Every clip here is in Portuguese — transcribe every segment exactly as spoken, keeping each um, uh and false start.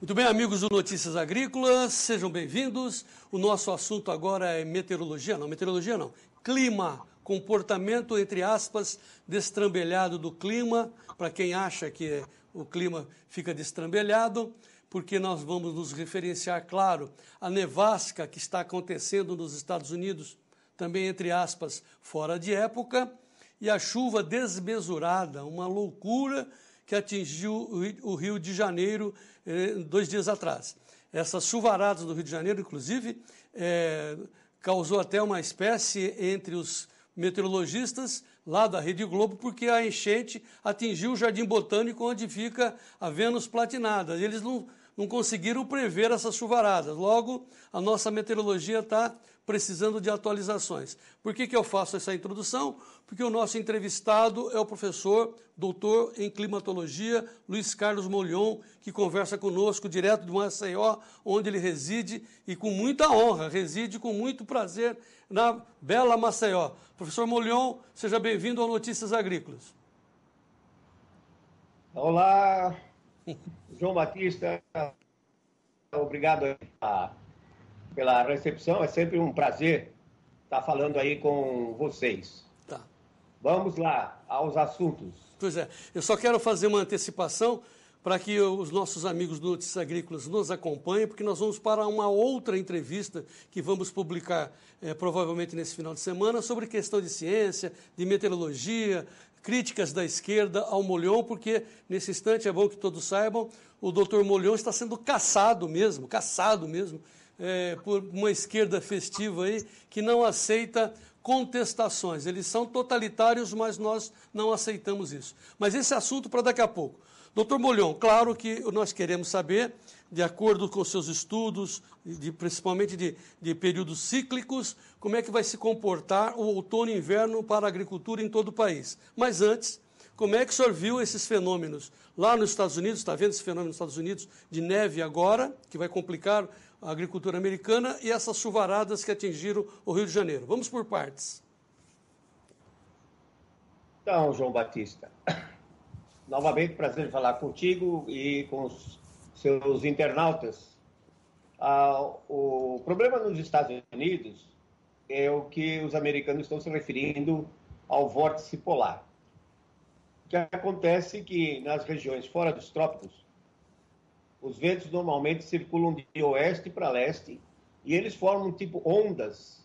Muito bem, amigos do Notícias Agrícolas, sejam bem-vindos. O nosso assunto agora é meteorologia, não, meteorologia não, clima, comportamento, entre aspas, destrambelhado do clima, para quem acha que o clima fica destrambelhado, porque nós vamos nos referenciar, claro, à nevasca que está acontecendo nos Estados Unidos, também, entre aspas, fora de época, e a chuva desmesurada, uma loucura que atingiu o Rio de Janeiro eh, dois dias atrás. Essas chuvaradas do Rio de Janeiro, inclusive, eh, causou até uma espécie entre os meteorologistas lá da Rede Globo, porque a enchente atingiu o Jardim Botânico, onde fica a Vênus platinada. Eles não, não conseguiram prever essas chuvaradas. Logo, a nossa meteorologia está precisando de atualizações. Por que que eu faço essa introdução? Porque o nosso entrevistado é o professor, doutor em climatologia, Luiz Carlos Molion, que conversa conosco direto de Maceió, onde ele reside, e com muita honra, reside com muito prazer na bela Maceió. Professor Molion, seja bem-vindo ao Notícias Agrícolas. Olá, João Batista, obrigado a pela recepção, é sempre um prazer estar falando aí com vocês. Tá. Vamos lá, aos assuntos. Pois é, eu só quero fazer uma antecipação para que os nossos amigos do Notícias Agrícolas nos acompanhem, porque nós vamos para uma outra entrevista que vamos publicar é, provavelmente nesse final de semana sobre questão de ciência, de meteorologia, críticas da esquerda ao Molion, porque nesse instante é bom que todos saibam, o doutor Molion está sendo caçado mesmo, caçado mesmo, É, por uma esquerda festiva aí que não aceita contestações. Eles são totalitários, mas nós não aceitamos isso. Mas esse assunto para daqui a pouco. doutor Molion, claro que nós queremos saber, de acordo com seus estudos, de, principalmente de, de períodos cíclicos, como é que vai se comportar o outono e inverno para a agricultura em todo o país. Mas antes, como é que o senhor viu esses fenômenos lá nos Estados Unidos? Está vendo esse fenômeno nos Estados Unidos de neve agora, que vai complicar a agricultura americana, e essas chuvaradas que atingiram o Rio de Janeiro. Vamos por partes. Então, João Batista, novamente prazer em falar contigo e com os seus internautas. Ah, o problema nos Estados Unidos é o que os americanos estão se referindo ao vórtice polar. O que acontece é que nas regiões fora dos trópicos, os ventos normalmente circulam de oeste para leste e eles formam tipo ondas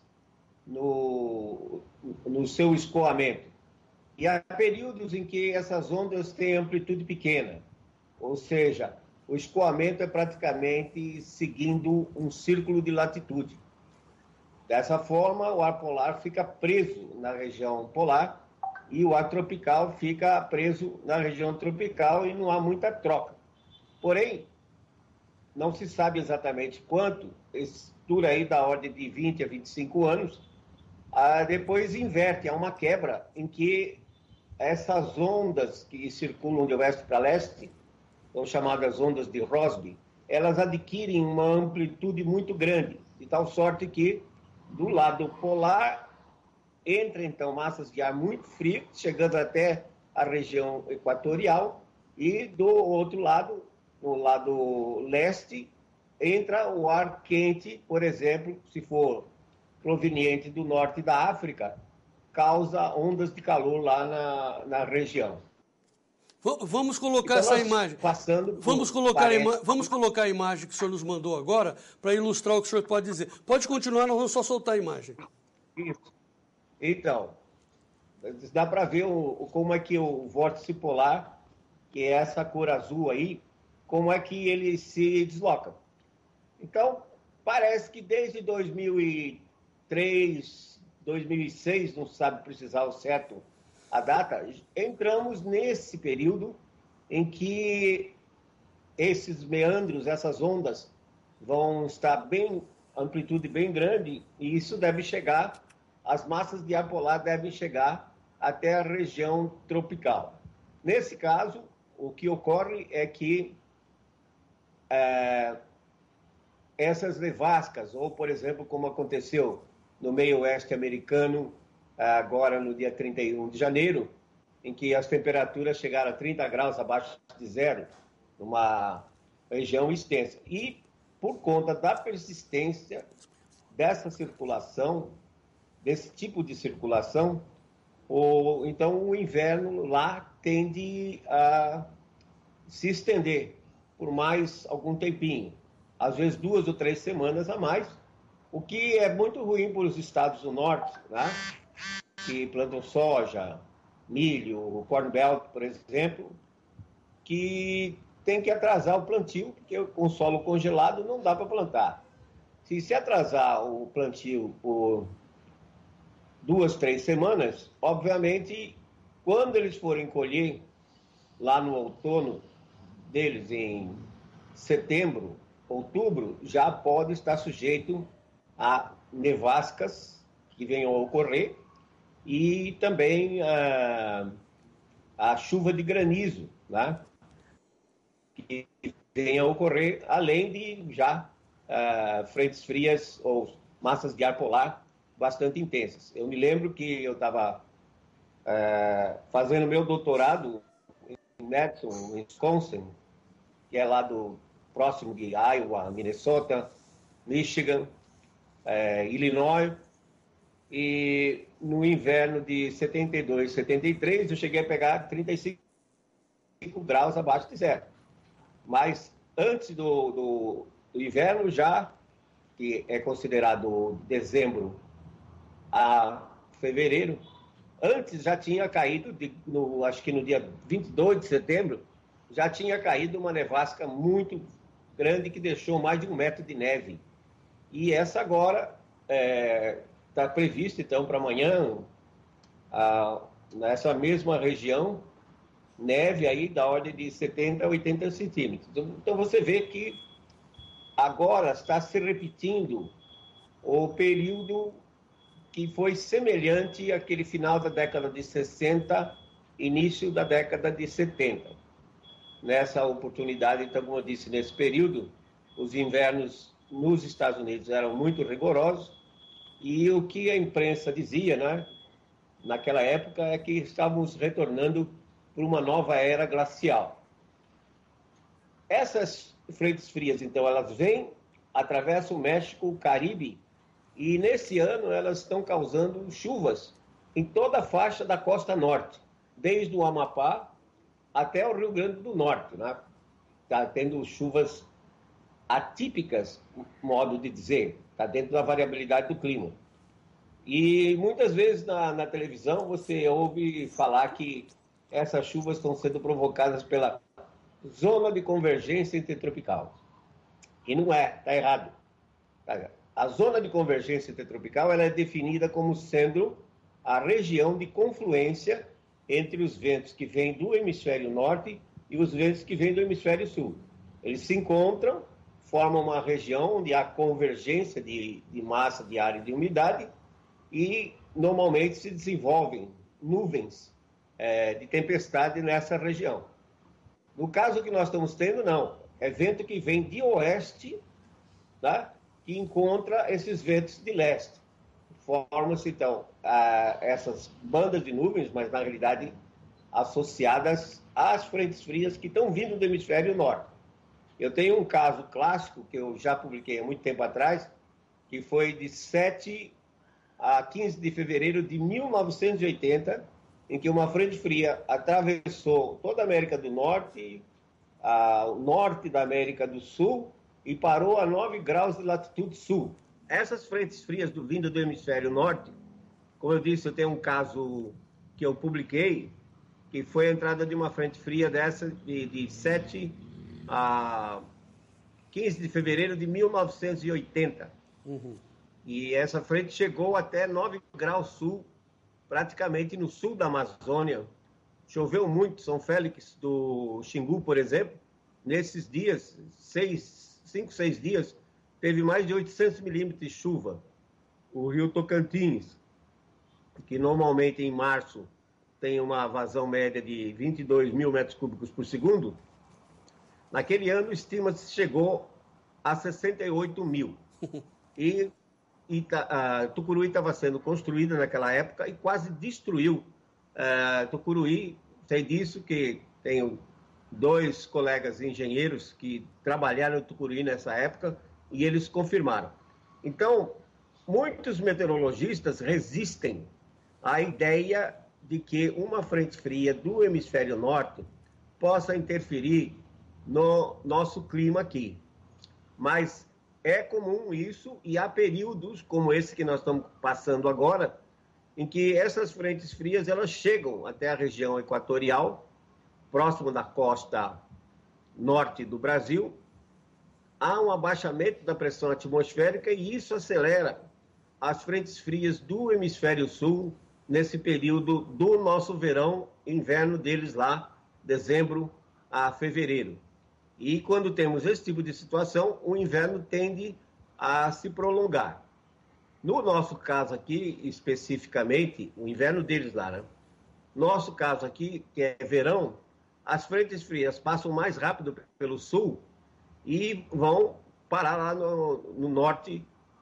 no, no seu escoamento. E há períodos em que essas ondas têm amplitude pequena, ou seja, o escoamento é praticamente seguindo um círculo de latitude. Dessa forma, o ar polar fica preso na região polar e o ar tropical fica preso na região tropical e não há muita troca. Porém, não se sabe exatamente quanto, esse dura aí da ordem de vinte a vinte e cinco anos, ah, depois inverte, há uma quebra em que essas ondas que circulam de oeste para leste, são chamadas ondas de Rossby, elas adquirem uma amplitude muito grande, de tal sorte que do lado polar entra então massas de ar muito frio, chegando até a região equatorial, e do outro lado, no lado leste, entra o ar quente, por exemplo, se for proveniente do norte da África, causa ondas de calor lá na, na região. Vamos colocar então, essa imagem. Passando vamos, colocar ima... vamos colocar a imagem que o senhor nos mandou agora para ilustrar o que o senhor pode dizer. Pode continuar, nós vamos só soltar a imagem. Isso. Então, dá para ver o, como é que o vórtice polar, que é essa cor azul aí, como é que ele se desloca. Então, parece que desde dois mil e três, dois mil e seis, não se sabe precisar o certo a data, entramos nesse período em que esses meandros, essas ondas, vão estar bem, amplitude bem grande, e isso deve chegar, as massas de ar polar devem chegar até a região tropical. Nesse caso, o que ocorre é que É, essas nevascas, ou, por exemplo, como aconteceu no meio oeste americano, agora no dia trinta e um de janeiro, em que as temperaturas chegaram a trinta graus abaixo de zero, numa região extensa. E por conta da persistência dessa circulação, desse tipo de circulação, o, então o inverno lá tende a se estender por mais algum tempinho, às vezes duas ou três semanas a mais, o que é muito ruim para os estados do norte, né? Que plantam soja, milho, o Corn Belt, por exemplo, que tem que atrasar o plantio, porque com solo congelado não dá para plantar. Se se atrasar o plantio por duas, três semanas, obviamente, quando eles forem colher lá no outono deles, em setembro, outubro, já pode estar sujeito a nevascas que venham a ocorrer e também a, a chuva de granizo, né? Que venha a ocorrer, além de já uh, frentes frias ou massas de ar polar bastante intensas. Eu me lembro que eu estava uh, fazendo meu doutorado em Madison, Wisconsin, que é lá do próximo de Iowa, Minnesota, Michigan, uh, Illinois, e no inverno de setenta e dois, setenta e três, eu cheguei a pegar trinta e cinco graus abaixo de zero. Mas antes do, do, do inverno, já, que é considerado dezembro a fevereiro, antes já tinha caído, de, no, acho que no dia vinte e dois de setembro, já tinha caído uma nevasca muito grande que deixou mais de um metro de neve. E essa agora está é, prevista, então, para amanhã, a, nessa mesma região, neve aí da ordem de setenta a oitenta centímetros. Então você vê que agora está se repetindo o período que foi semelhante àquele final da década de sessenta, início da década de setenta. Nessa oportunidade, então, como eu disse, nesse período, os invernos nos Estados Unidos eram muito rigorosos e o que a imprensa dizia, né, naquela época é que estávamos retornando para uma nova era glacial. Essas frentes frias, então, elas vêm, atravessam o México, o Caribe, e nesse ano elas estão causando chuvas em toda a faixa da costa norte, desde o Amapá até o Rio Grande do Norte, né? Está tendo chuvas atípicas, modo de dizer, está dentro da variabilidade do clima. E muitas vezes na, na televisão você ouve falar que essas chuvas estão sendo provocadas pela zona de convergência intertropical. E não é, está errado. A zona de convergência intertropical ela é definida como sendo a região de confluência entre os ventos que vêm do hemisfério norte e os ventos que vêm do hemisfério sul. Eles se encontram, formam uma região onde há convergência de, de massa de ar e de umidade e normalmente se desenvolvem nuvens é, de tempestade nessa região. No caso que nós estamos tendo, não. É vento que vem de oeste, tá? Que encontra esses ventos de leste. Formam-se, então, a, essas bandas de nuvens, mas, na realidade, associadas às frentes frias que estão vindo do hemisfério norte. Eu tenho um caso clássico, que eu já publiquei há muito tempo atrás, que foi de sete a quinze de fevereiro de mil novecentos e oitenta, em que uma frente fria atravessou toda a América do Norte, a, o norte da América do Sul, e parou a nove graus de latitude sul. Essas frentes frias do, vindo do hemisfério norte, como eu disse, eu tenho um caso que eu publiquei, que foi a entrada de uma frente fria dessa de, de sete a quinze de fevereiro de mil novecentos e oitenta. Uhum. E essa frente chegou até nove graus sul, praticamente no sul da Amazônia. Choveu muito, São Félix do Xingu, por exemplo, nesses dias, seis, cinco, seis dias, teve mais de oitocentos milímetros de chuva. O rio Tocantins, que normalmente em março tem uma vazão média de vinte e dois mil metros cúbicos por segundo, naquele ano estima-se chegou a sessenta e oito mil. E Ita, uh, Tucuruí estava sendo construída naquela época e quase destruiu uh, Tucuruí. Sei disso, que tenho dois colegas engenheiros que trabalharam no Tucuruí nessa época e eles confirmaram. Então, muitos meteorologistas resistem à ideia de que uma frente fria do hemisfério norte possa interferir no nosso clima aqui. Mas é comum isso e há períodos como esse que nós estamos passando agora, em que essas frentes frias elas chegam até a região equatorial, próximo da costa norte do Brasil. Há um abaixamento da pressão atmosférica e isso acelera as frentes frias do hemisfério sul nesse período do nosso verão, inverno deles lá, dezembro a fevereiro. E quando temos esse tipo de situação, o inverno tende a se prolongar. No nosso caso aqui, especificamente, o inverno deles lá, né? Nosso caso aqui, que é verão, as frentes frias passam mais rápido pelo sul e vão parar lá no, no norte,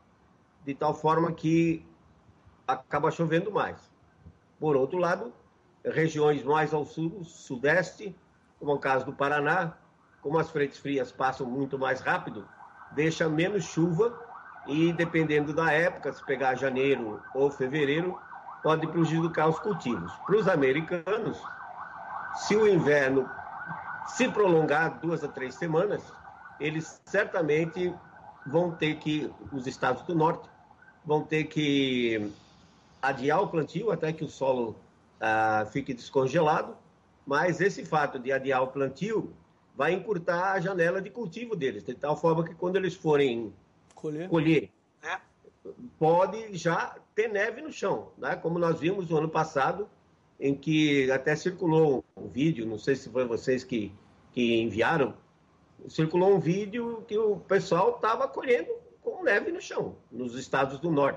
de tal forma que acaba chovendo mais. Por outro lado, regiões mais ao sul, sudeste, como é o caso do Paraná, como as frentes frias passam muito mais rápido, deixa menos chuva e, dependendo da época, se pegar janeiro ou fevereiro, pode prejudicar os cultivos. Para os americanos, se o inverno se prolongar duas a três semanas, eles certamente vão ter que, os estados do norte, vão ter que adiar o plantio até que o solo ah, fique descongelado, mas esse fato de adiar o plantio vai encurtar a janela de cultivo deles, de tal forma que quando eles forem colher, colher né, pode já ter neve no chão, né? Como nós vimos no ano passado, em que até circulou um vídeo, não sei se foi vocês que, que enviaram, circulou um vídeo que o pessoal estava colhendo com neve no chão, nos estados do norte.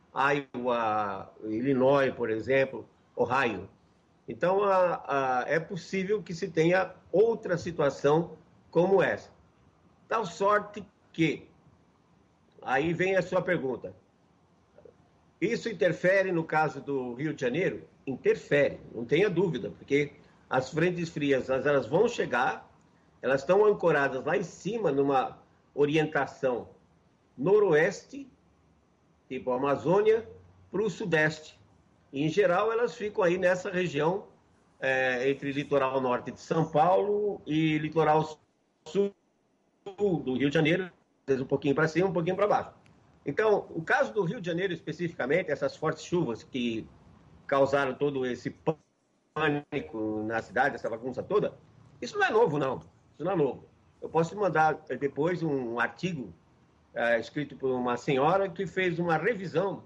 Iowa, Illinois, por exemplo, Ohio. Então, a, a, é possível que se tenha outra situação como essa. Tal sorte que, aí vem a sua pergunta, isso interfere no caso do Rio de Janeiro? Interfere, não tenha dúvida, porque as frentes frias elas vão chegar, elas estão ancoradas lá em cima numa orientação noroeste, tipo a Amazônia, para o sudeste. Em geral, elas ficam aí nessa região, é, entre litoral norte de São Paulo e litoral sul do Rio de Janeiro, às vezes um pouquinho para cima, um pouquinho para baixo. Então, o caso do Rio de Janeiro especificamente, essas fortes chuvas que causaram todo esse pânico na cidade, essa bagunça toda, isso não é novo, não. Isso não é novo. Eu posso te mandar depois um artigo é, escrito por uma senhora que fez uma revisão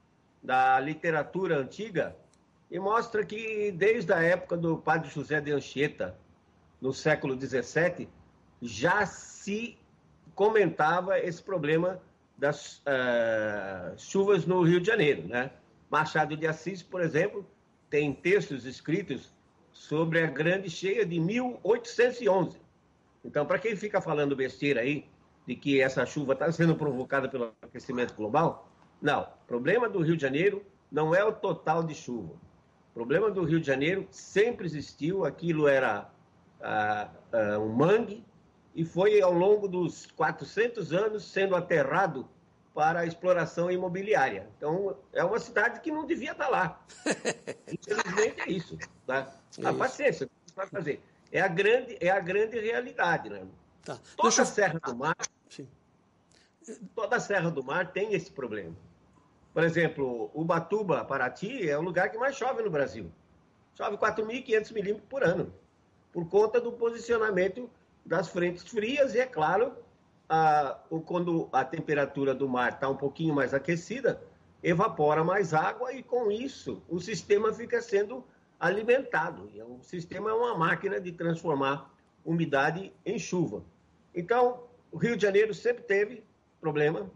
da literatura antiga e mostra que desde a época do padre José de Anchieta, no século dezessete, já se comentava esse problema das uh, chuvas no Rio de Janeiro, né? Machado de Assis, por exemplo, tem textos escritos sobre a grande cheia de mil oitocentos e onze. Então, para quem fica falando besteira aí, de que essa chuva está sendo provocada pelo aquecimento global, não. O problema do Rio de Janeiro não é o total de chuva. O problema do Rio de Janeiro sempre existiu, aquilo era ah, ah, um mangue, e foi ao longo dos quatrocentos anos sendo aterrado para a exploração imobiliária. Então, é uma cidade que não devia estar lá. Infelizmente é isso. Tá? A paciência, o que vai fazer? É a grande, é a grande realidade. Né? Tá. Toda Deixa... a Serra do Mar, Sim. toda a Serra do Mar tem esse problema. Por exemplo, Ubatuba, Paraty, é o lugar que mais chove no Brasil. Chove quatro mil e quinhentos milímetros por ano, por conta do posicionamento das frentes frias e, é claro, a, quando a temperatura do mar está um pouquinho mais aquecida, evapora mais água e, com isso, o sistema fica sendo alimentado. E o sistema é uma máquina de transformar umidade em chuva. Então, o Rio de Janeiro sempre teve problema.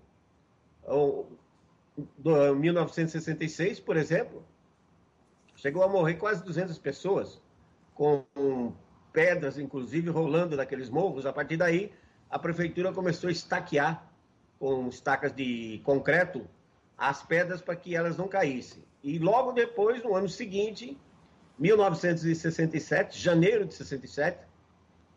Em mil novecentos e sessenta e seis, por exemplo, chegou a morrer quase duzentas pessoas, com pedras, inclusive, rolando daqueles morros. A partir daí, a prefeitura começou a estaquear com estacas de concreto as pedras para que elas não caíssem. E logo depois, no ano seguinte, mil novecentos e sessenta e sete, janeiro de sessenta e sete,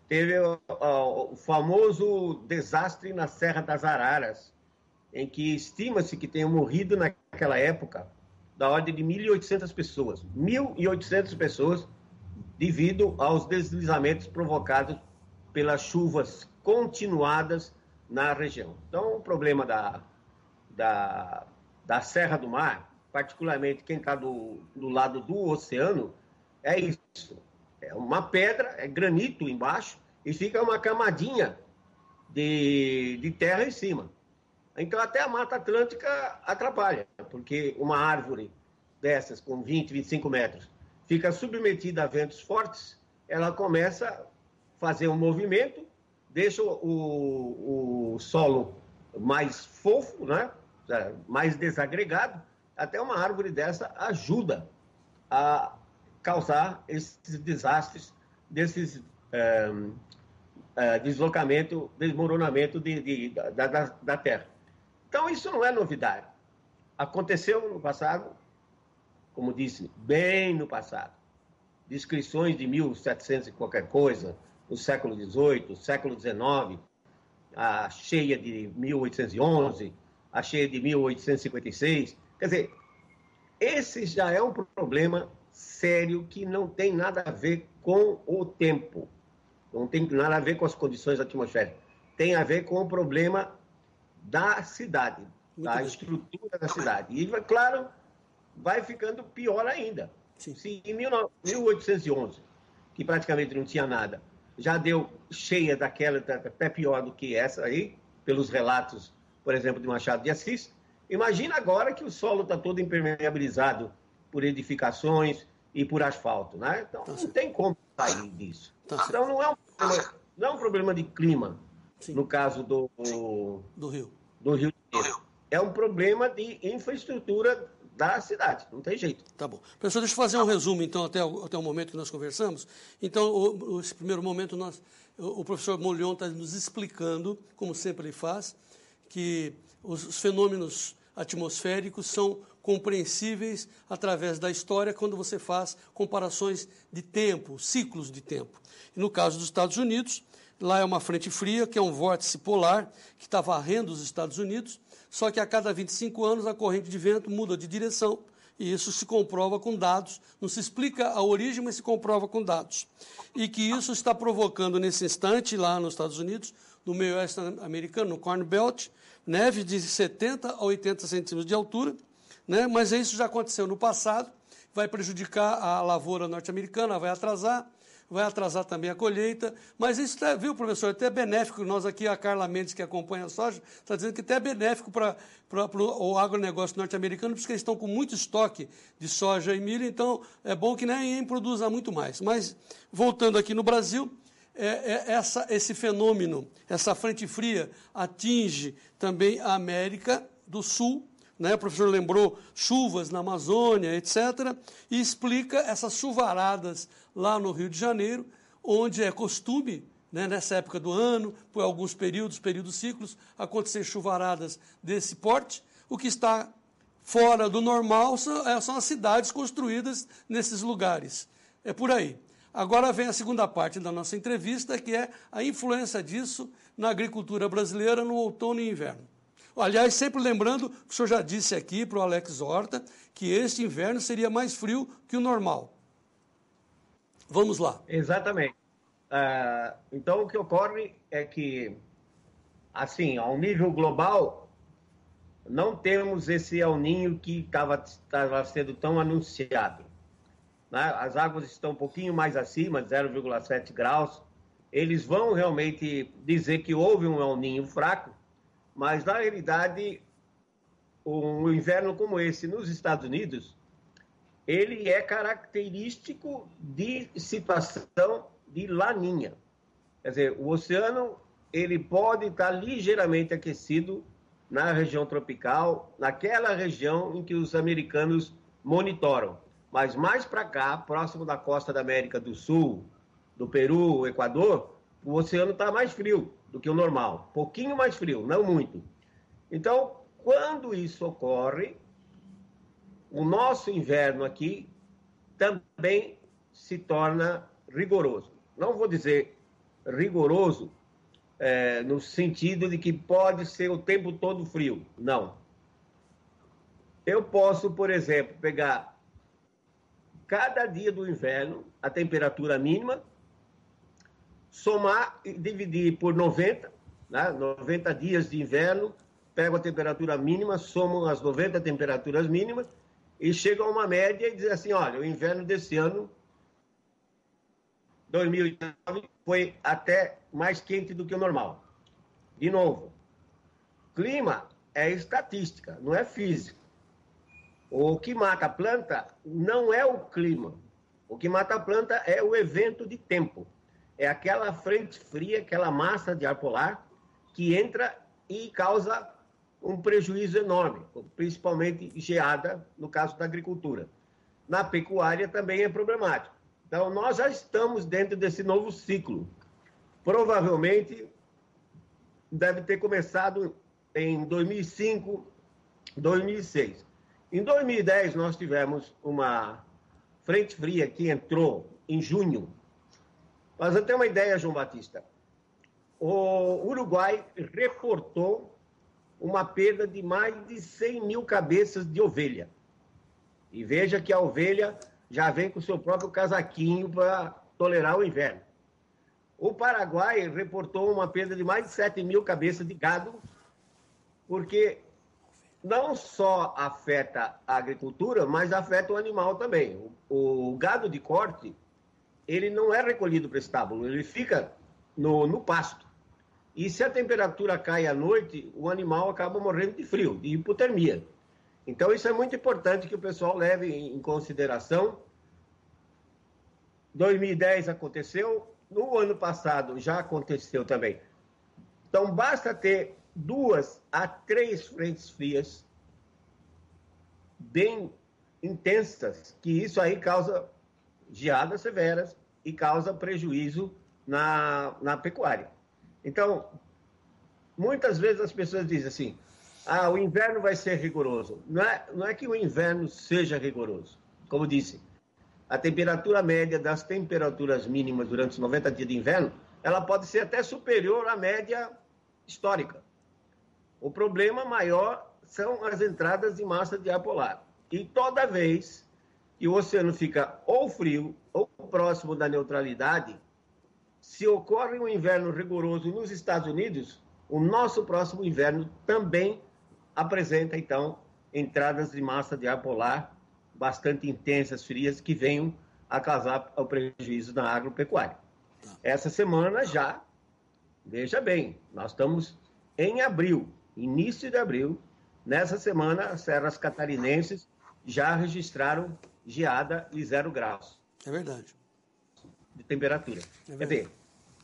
teve o, o, o famoso desastre na Serra das Araras, em que estima-se que tenham morrido naquela época da ordem de mil e oitocentas pessoas. mil e oitocentas pessoas devido aos deslizamentos provocados pelas chuvas continuadas na região. Então, o problema da, da, da Serra do Mar, particularmente quem está do, do lado do oceano, é isso. É uma pedra, é granito embaixo e fica uma camadinha de, de terra em cima. Então, até a Mata Atlântica atrapalha, porque uma árvore dessas, com vinte, vinte e cinco metros, fica submetida a ventos fortes, ela começa a fazer um movimento, deixa o, o solo mais fofo, né? Mais desagregado, até uma árvore dessa ajuda a causar esses desastres, desses é, é, deslocamento, desmoronamento de, de, da, da, da terra. Então, isso não é novidade. Aconteceu no passado, como disse, bem no passado. Descrições de mil e setecentos e qualquer coisa, no século dezoito, século dezenove, a cheia de mil oitocentos e onze, a cheia de mil oitocentos e cinquenta e seis. Quer dizer, esse já é um problema sério que não tem nada a ver com o tempo, não tem nada a ver com as condições atmosféricas, tem a ver com o problema da cidade, Muito da bem. estrutura da cidade. E, claro, vai ficando pior ainda. Sim. Se em mil oitocentos e onze, que praticamente não tinha nada, já deu cheia daquela, até pior do que essa aí, pelos relatos, por exemplo, de Machado de Assis, imagina agora que o solo está todo impermeabilizado por edificações e por asfalto, né? Então, tá não certo. tem como sair disso. Tá então, não é, um problema, não é um problema de clima, Sim. no caso do, do Rio. Do Rio de Janeiro. É um problema de infraestrutura da cidade, não tem jeito. Tá bom. Professor, deixa eu fazer um resumo, então, até o, até o momento que nós conversamos. Então, o, esse primeiro momento, nós, o, o professor Molion está nos explicando, como sempre ele faz, que os, os fenômenos atmosféricos são compreensíveis através da história quando você faz comparações de tempo, ciclos de tempo. E no caso dos Estados Unidos, lá é uma frente fria, que é um vórtice polar, que está varrendo os Estados Unidos, só que a cada vinte e cinco anos a corrente de vento muda de direção, e isso se comprova com dados, não se explica a origem, mas se comprova com dados. E que isso está provocando, nesse instante, lá nos Estados Unidos, no meio oeste americano, no Corn Belt, neve de setenta a oitenta centímetros de altura, né? Mas isso já aconteceu no passado, vai prejudicar a lavoura norte-americana, vai atrasar, vai atrasar também a colheita, mas isso, até, viu, professor, até é benéfico. Nós aqui, a Carla Mendes, que acompanha a soja, está dizendo que até é benéfico para o agronegócio norte-americano, porque eles estão com muito estoque de soja e milho, então é bom que nem produza muito mais. Mas, voltando aqui no Brasil, é, é essa, esse fenômeno, essa frente fria, atinge também a América do Sul, né? O professor lembrou chuvas na Amazônia, etcétera, e explica essas chuvaradas lá no Rio de Janeiro, onde é costume, né, nessa época do ano, por alguns períodos, períodos ciclos, acontecer chuvaradas desse porte. O que está fora do normal são, são as cidades construídas nesses lugares. É por aí. Agora vem a segunda parte da nossa entrevista, que é a influência disso na agricultura brasileira no outono e inverno. Aliás, sempre lembrando, o senhor já disse aqui para o Alex Horta, que este inverno seria mais frio que o normal. Vamos lá. Exatamente. Uh, então, o que ocorre é que, assim, ao nível global, não temos esse El Niño que estava sendo tão anunciado. Né? As águas estão um pouquinho mais acima, de zero vírgula sete graus. Eles vão realmente dizer que houve um El Niño fraco, mas, na realidade, um inverno como esse nos Estados Unidos, ele é característico de situação de laninha. Quer dizer, o oceano ele pode estar ligeiramente aquecido na região tropical, naquela região em que os americanos monitoram. Mas mais para cá, próximo da costa da América do Sul, do Peru, Equador, o oceano está mais frio do que o normal. Pouquinho mais frio, não muito. Então, quando isso ocorre, o nosso inverno aqui também se torna rigoroso. Não vou dizer rigoroso é, no sentido de que pode ser o tempo todo frio. Não. Eu posso, por exemplo, pegar cada dia do inverno a temperatura mínima, somar e dividir por noventa, né? noventa dias de inverno, pego a temperatura mínima, somo as noventa temperaturas mínimas e chego a uma média e diz assim, olha, o inverno desse ano, dois mil e nove, foi até mais quente do que o normal. De novo, clima é estatística, não é física. O que mata a planta não é o clima. O que mata a planta é o evento de tempo. É aquela frente fria, aquela massa de ar polar que entra e causa um prejuízo enorme, principalmente geada, no caso da agricultura. Na pecuária também é problemático. Então, nós já estamos dentro desse novo ciclo. Provavelmente, deve ter começado em dois mil e cinco, dois mil e seis. Em dois mil e dez, nós tivemos uma frente fria que entrou em junho. Para você ter uma ideia, João Batista, o Uruguai reportou uma perda de mais de cem mil cabeças de ovelha. E veja que a ovelha já vem com o seu próprio casaquinho para tolerar o inverno. O Paraguai reportou uma perda de mais de sete mil cabeças de gado, porque não só afeta a agricultura, mas afeta o animal também. O, o gado de corte, ele não é recolhido para o estábulo, ele fica no, no pasto. E se a temperatura cai à noite, o animal acaba morrendo de frio, de hipotermia. Então, isso é muito importante que o pessoal leve em consideração. dois mil e dez aconteceu, no ano passado já aconteceu também. Então, basta ter duas a três frentes frias bem intensas, que isso aí causa geadas severas e causa prejuízo na, na pecuária. Então, muitas vezes as pessoas dizem assim, ah, o inverno vai ser rigoroso. Não é, não é que o inverno seja rigoroso. Como disse, a temperatura média das temperaturas mínimas durante os noventa dias de inverno, ela pode ser até superior à média histórica. O problema maior são as entradas de massa de ar polar. E toda vez que o oceano fica ou frio ou próximo da neutralidade, se ocorre um inverno rigoroso nos Estados Unidos, o nosso próximo inverno também apresenta, então, entradas de massa de ar polar bastante intensas, frias, que venham a causar o prejuízo na agropecuária. Essa semana já, veja bem, nós estamos em abril, início de abril. Nessa semana, as serras catarinenses já registraram geada e zero graus. É verdade. De temperatura. É Quer dizer,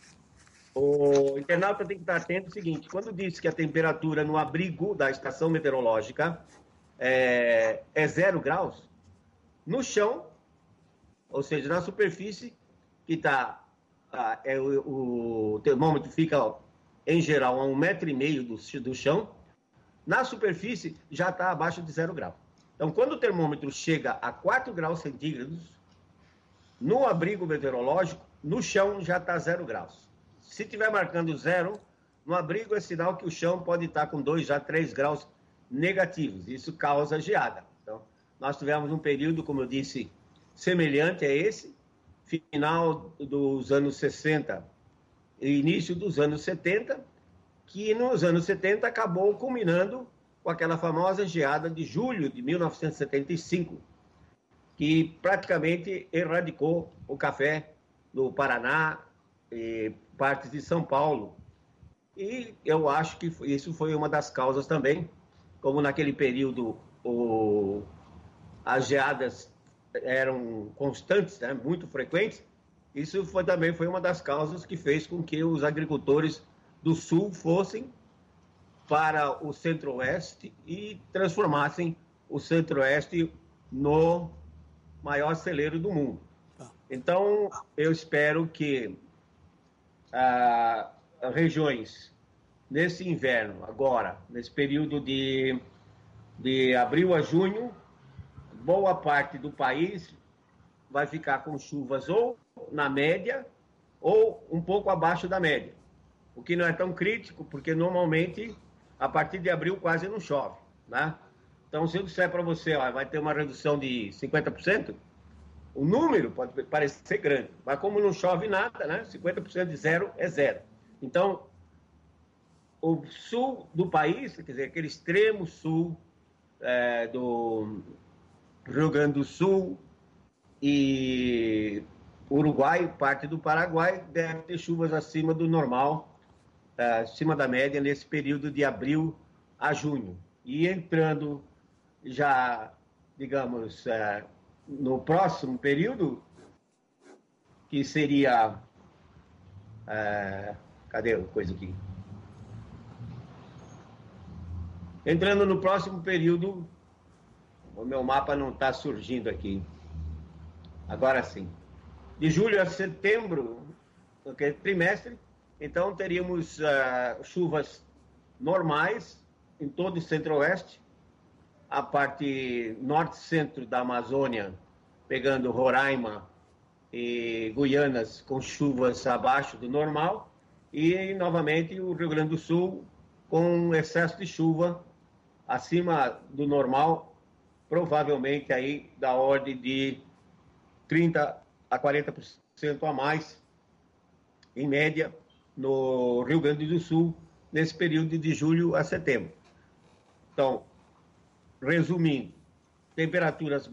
o internauta tem que estar atento ao seguinte, quando diz que a temperatura no abrigo da estação meteorológica é, é zero graus, no chão, ou seja, na superfície, que está, é, o, o termômetro fica, ó, em geral, a um metro e meio do, do chão, na superfície já está abaixo de zero grau. Então, quando o termômetro chega a quatro graus centígrados, no abrigo meteorológico, no chão já está zero graus. Se estiver marcando zero, no abrigo é sinal que o chão pode estar com dois a três graus negativos. Isso causa geada. Então, nós tivemos um período, como eu disse, semelhante a esse, final dos anos sessenta e início dos anos setenta, que nos anos setenta acabou culminando com aquela famosa geada de julho de mil novecentos e setenta e cinco, que praticamente erradicou o café no Paraná e partes de São Paulo. E eu acho que isso foi uma das causas também, como naquele período o, as geadas eram constantes, né, muito frequentes, isso foi, também foi uma das causas que fez com que os agricultores do sul fossem para o centro-oeste e transformassem o centro-oeste no maior celeiro do mundo. Então, eu espero que ah, regiões nesse inverno, agora, nesse período de, de abril a junho, boa parte do país vai ficar com chuvas ou na média ou um pouco abaixo da média, o que não é tão crítico, porque normalmente a partir de abril quase não chove, né? Então, se eu disser para você, ó, vai ter uma redução de cinquenta por cento, o número pode parecer grande, mas como não chove nada, né? cinquenta por cento de zero é zero. Então, o sul do país, quer dizer, aquele extremo sul é, do Rio Grande do Sul e Uruguai, parte do Paraguai, deve ter chuvas acima do normal, é, acima da média, nesse período de abril a junho. E entrando já, digamos, é, no próximo período, que seria... É, cadê a coisa aqui? Entrando no próximo período, o meu mapa não está surgindo aqui. Agora sim. De julho a setembro, aquele trimestre, então teríamos uh, chuvas normais em todo o centro-oeste, a parte norte-centro da Amazônia, pegando Roraima e Guianas com chuvas abaixo do normal, e novamente o Rio Grande do Sul com excesso de chuva acima do normal, provavelmente aí da ordem de trinta a quarenta por cento a mais, em média, no Rio Grande do Sul, nesse período de julho a setembro. Então, resumindo, temperaturas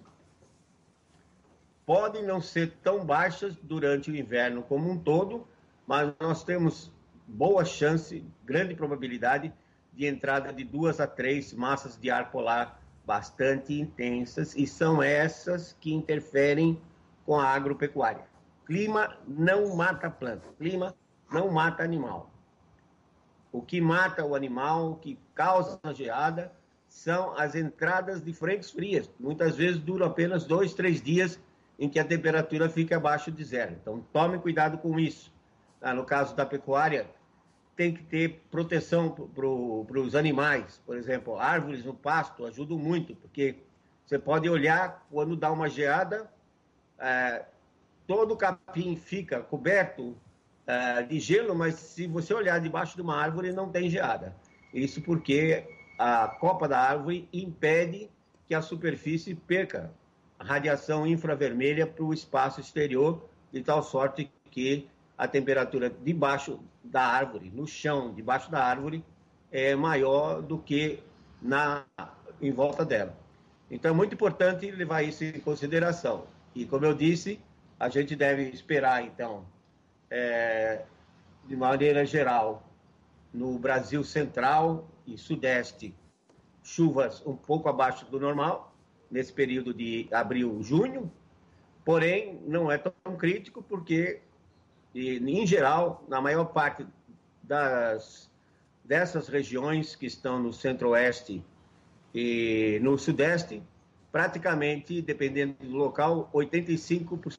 podem não ser tão baixas durante o inverno como um todo, mas nós temos boa chance, grande probabilidade de entrada de duas a três massas de ar polar bastante intensas, e são essas que interferem com a agropecuária. Clima não mata planta, clima não mata animal. O que mata o animal, o que causa a geada, são as entradas de frentes frias. Muitas vezes duram apenas dois, três dias em que a temperatura fica abaixo de zero. Então, tome cuidado com isso. Ah, no caso da pecuária, tem que ter proteção para os animais. Por exemplo, árvores no pasto ajudam muito, porque você pode olhar, quando dá uma geada, é, todo o capim fica coberto é, de gelo, mas se você olhar debaixo de uma árvore, não tem geada. Isso porque a copa da árvore impede que a superfície perca a radiação infravermelha para o espaço exterior, de tal sorte que a temperatura debaixo da árvore, no chão, debaixo da árvore, é maior do que na, em volta dela. Então, é muito importante levar isso em consideração. E, como eu disse, a gente deve esperar, então, é, de maneira geral, no Brasil central e sudeste, chuvas um pouco abaixo do normal, nesse período de abril, junho, porém, não é tão crítico, porque, em geral, na maior parte das, dessas regiões que estão no centro-oeste e no sudeste, praticamente, dependendo do local, oitenta e cinco por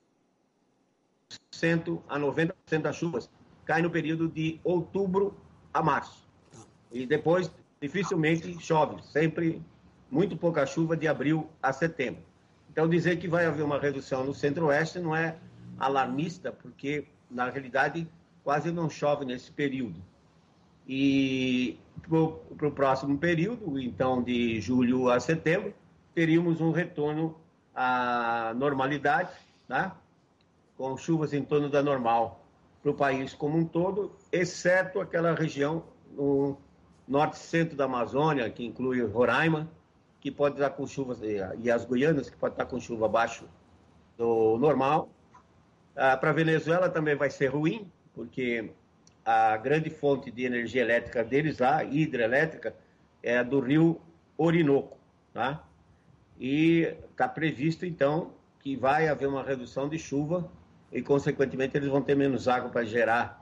cento a noventa por cento das chuvas cai no período de outubro a março. E depois, dificilmente chove, sempre muito pouca chuva de abril a setembro. Então, dizer que vai haver uma redução no centro-oeste não é alarmista, porque, na realidade, quase não chove nesse período. E para o próximo período, então, de julho a setembro, teríamos um retorno à normalidade, né? Com chuvas em torno da normal para o país como um todo, exceto aquela região no norte-centro da Amazônia, que inclui Roraima, que pode estar com chuvas, e as Guianas, que pode estar com chuva abaixo do normal. Ah, para a Venezuela também vai ser ruim, porque a grande fonte de energia elétrica deles lá, hidrelétrica, é a do rio Orinoco, tá? E está previsto, então, que vai haver uma redução de chuva e, consequentemente, eles vão ter menos água para gerar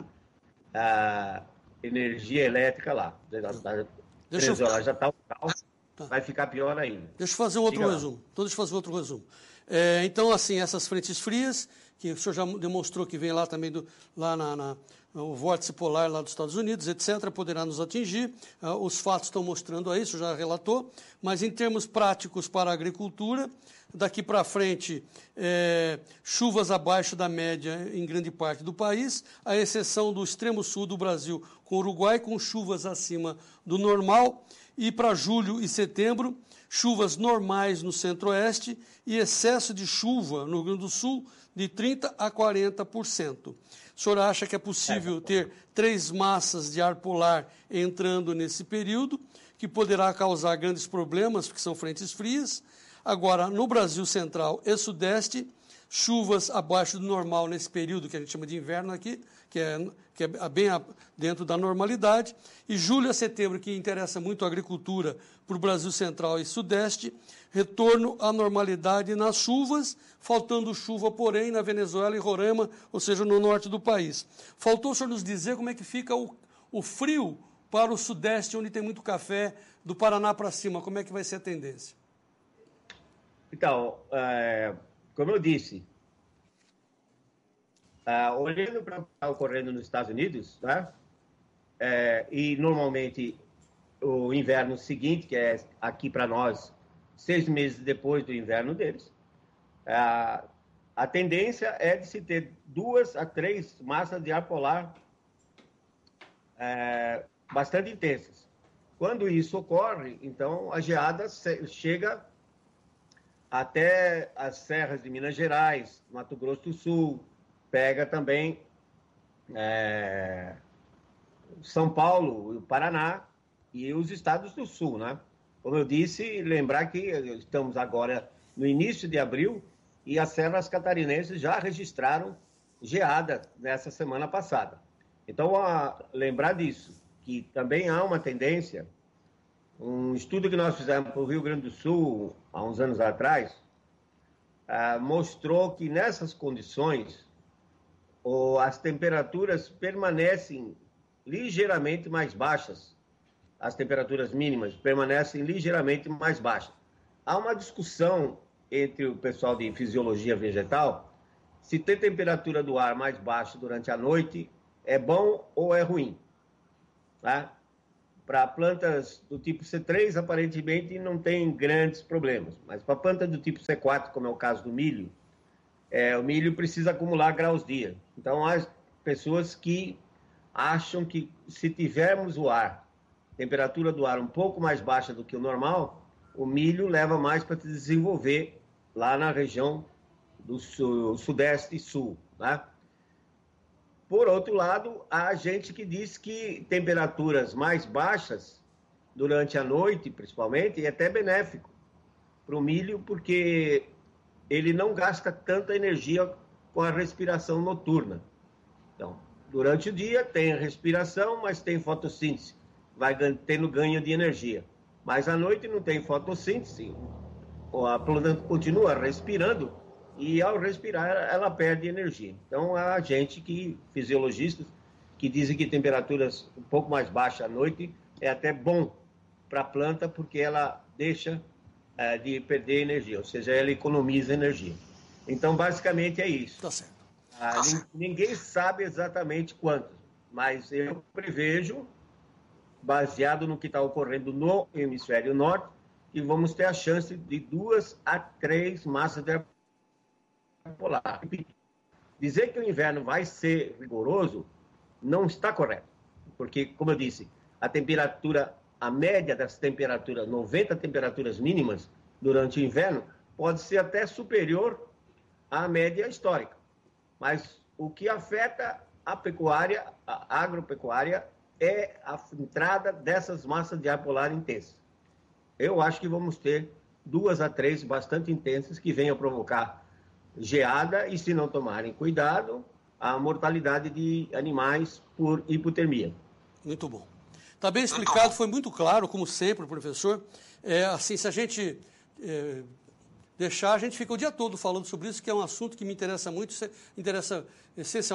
a energia elétrica lá. A Venezuela já está o caos, tá. Vai ficar pior ainda. Deixa eu fazer um outro Fica resumo. Então, deixa eu fazer outro resumo. É, então, assim, essas frentes frias que o senhor já demonstrou que vem lá também, do, lá na, na, no vórtice polar lá dos Estados Unidos, etcétera, poderá nos atingir. Uh, os fatos estão mostrando a isso, já relatou, mas em termos práticos para a agricultura, daqui para frente, é, chuvas abaixo da média em grande parte do país, à exceção do extremo sul do Brasil, com o Uruguai, com chuvas acima do normal, e para julho e setembro, chuvas normais no centro-oeste e excesso de chuva no Rio Grande do Sul de trinta a quarenta por cento. O senhor acha que é possível ter três massas de ar polar entrando nesse período, que poderá causar grandes problemas, porque são frentes frias? Agora, no Brasil Central e Sudeste, chuvas abaixo do normal nesse período que a gente chama de inverno aqui, que é, que é bem dentro da normalidade, e julho a setembro, que interessa muito a agricultura para o Brasil Central e Sudeste, retorno à normalidade nas chuvas, faltando chuva, porém, na Venezuela e Roraima, ou seja, no norte do país. Faltou o senhor nos dizer como é que fica o, o frio para o Sudeste, onde tem muito café, do Paraná para cima, como é que vai ser a tendência? Então, é, como eu disse, é, olhando para o que está ocorrendo nos Estados Unidos, né, é, e normalmente o inverno seguinte, que é aqui para nós, seis meses depois do inverno deles, é, a tendência é de se ter duas a três massas de ar polar é, bastante intensas. Quando isso ocorre, então a geada chega até as serras de Minas Gerais, Mato Grosso do Sul, pega também é, São Paulo, o Paraná e os estados do Sul, né? Como eu disse, lembrar que estamos agora no início de abril e as serras catarinenses já registraram geada nessa semana passada. Então, a, lembrar disso, que também há uma tendência. Um estudo que nós fizemos para o Rio Grande do Sul, há uns anos atrás, ah, mostrou que nessas condições, oh, as temperaturas permanecem ligeiramente mais baixas. As temperaturas mínimas permanecem ligeiramente mais baixas. Há uma discussão entre o pessoal de fisiologia vegetal se ter temperatura do ar mais baixa durante a noite é bom ou é ruim, tá? Para plantas do tipo C três, aparentemente, não tem grandes problemas. Mas para planta do tipo C quatro, como é o caso do milho, é, o milho precisa acumular graus dia. Então, há pessoas que acham que se tivermos o ar, temperatura do ar um pouco mais baixa do que o normal, o milho leva mais para se desenvolver lá na região do sul, sudeste e sul, né? Por outro lado, há gente que diz que temperaturas mais baixas durante a noite, principalmente, é até benéfico para o milho, porque ele não gasta tanta energia com a respiração noturna. Então, durante o dia tem respiração, mas tem fotossíntese, vai tendo ganho de energia. Mas à noite não tem fotossíntese, a planta continua respirando, e ao respirar ela perde energia. Então há gente que, fisiologistas, que dizem que temperaturas um pouco mais baixas à noite é até bom para a planta, porque ela deixa é, de perder energia, ou seja, ela economiza energia. Então basicamente é isso. Tá certo. Ah, tá certo. Ninguém sabe exatamente quanto, mas eu prevejo, baseado no que está ocorrendo no hemisfério norte, que vamos ter a chance de duas a três massas de ar polar. Dizer que o inverno vai ser rigoroso não está correto, porque, como eu disse, a temperatura, a média das temperaturas, noventa temperaturas mínimas durante o inverno, pode ser até superior à média histórica. Mas o que afeta a pecuária, a agropecuária, é a entrada dessas massas de ar polar intensas. Eu acho que vamos ter duas a três bastante intensas que venham provocar geada e, se não tomarem cuidado, a mortalidade de animais por hipotermia. Muito bom. Está bem explicado, foi muito claro, como sempre, professor. É, assim, se a gente é, deixar, a gente fica o dia todo falando sobre isso, que é um assunto que me interessa muito, interessa essencialmente.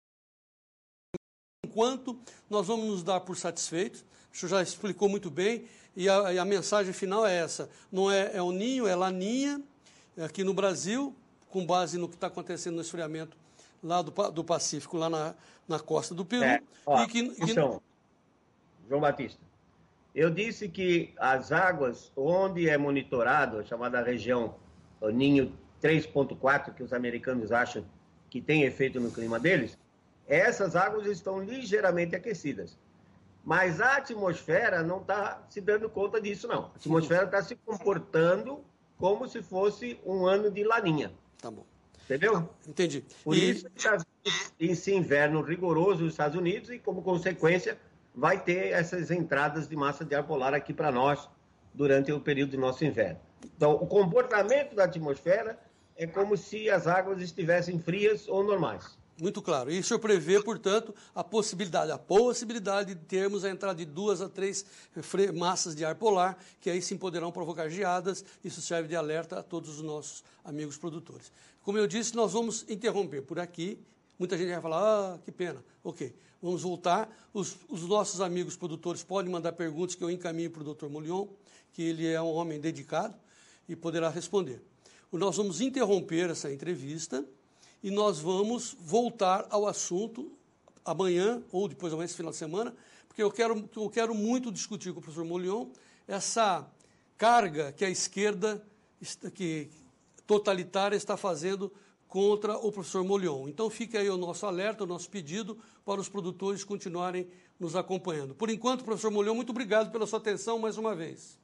Enquanto nós vamos nos dar por satisfeitos, o senhor já explicou muito bem, e a, e a mensagem final é essa: não é El Niño, é Laninha, aqui no Brasil. com base no que está acontecendo no esfriamento lá do, do Pacífico, lá na, na costa do Peru. É, ó, e que, que... Então, João Batista, eu disse que as águas onde é monitorado, a chamada região Ninho três ponto quatro, que os americanos acham que tem efeito no clima deles, essas águas estão ligeiramente aquecidas. Mas a atmosfera não está se dando conta disso, não. A atmosfera está se comportando como se fosse um ano de laninha. Tá bom. Entendeu? Entendi. Por e... isso está esse inverno rigoroso nos Estados Unidos e, como consequência, vai ter essas entradas de massa de ar polar aqui para nós durante o período do nosso inverno. Então, o comportamento da atmosfera é como se as águas estivessem frias ou normais. Muito claro. E o senhor prevê, portanto, a possibilidade, a possibilidade de termos a entrada de duas a três massas de ar polar, que aí sim poderão provocar geadas. Isso serve de alerta a todos os nossos amigos produtores. Como eu disse, nós vamos interromper por aqui. Muita gente vai falar, ah, que pena. Ok, vamos voltar. Os, os nossos amigos produtores podem mandar perguntas que eu encaminho para o doutor Molion, que ele é um homem dedicado e poderá responder. Nós vamos interromper essa entrevista e nós vamos voltar ao assunto amanhã ou depois amanhã, esse final de semana, porque eu quero, eu quero muito discutir com o professor Molion essa carga que a esquerda que, totalitária está fazendo contra o professor Molion. Então fica aí o nosso alerta, o nosso pedido para os produtores continuarem nos acompanhando. Por enquanto, professor Molion, muito obrigado pela sua atenção mais uma vez.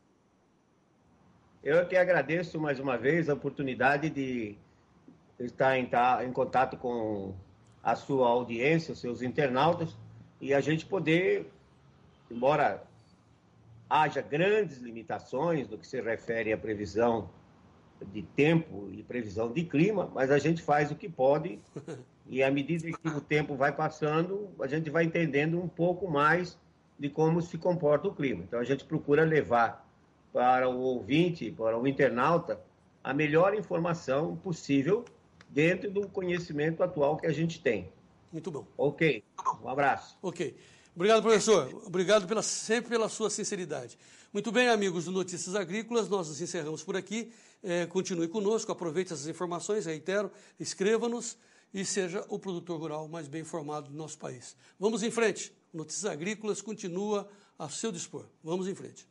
Eu que agradeço mais uma vez a oportunidade de estar em, estar em contato com a sua audiência, seus internautas, e a gente poder, embora haja grandes limitações no que se refere à previsão de tempo e previsão de clima, mas a gente faz o que pode e à medida que o tempo vai passando, a gente vai entendendo um pouco mais de como se comporta o clima. Então a gente procura levar para o ouvinte, para o internauta, a melhor informação possível dentro do conhecimento atual que a gente tem. Muito bom. Ok, um abraço. Ok. Obrigado, professor. Obrigado pela, sempre pela sua sinceridade. Muito bem, amigos do Notícias Agrícolas, nós nos encerramos por aqui. É, continue conosco, aproveite essas informações, reitero, escreva-nos e seja o produtor rural mais bem informado do nosso país. Vamos em frente. Notícias Agrícolas continua a seu dispor. Vamos em frente.